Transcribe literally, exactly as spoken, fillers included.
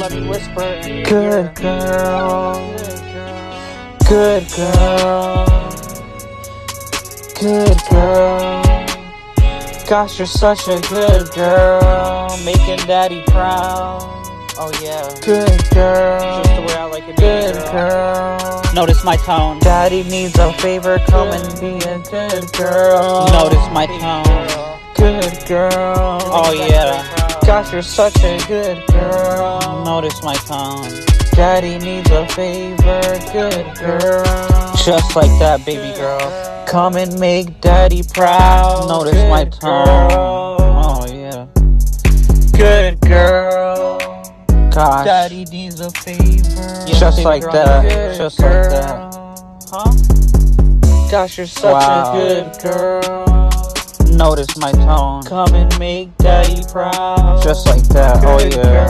let me whisper in your Good ear. girl. Good girl. Good girl. Gosh, you're such a good girl. Making daddy proud. Oh yeah, Good girl. just the way I like it, Good baby girl. girl. Notice my tone. Daddy needs a favor. Come and be a good girl. Notice my tone. Good girl. Oh yeah. Gosh, you're such a good girl. Notice my tone. Daddy needs a favor. Good girl. Just like that, baby girl. Come and make daddy proud. Notice my Good tone. girl. Oh yeah. Good girl. Gosh. Daddy needs a favor. Yeah, just Baby like girl, that. good Just like girl. that. Huh? Gosh, you're such Wow. a good girl. Notice my tone. Come and make daddy proud. Just like that. Oh Good yeah. girl.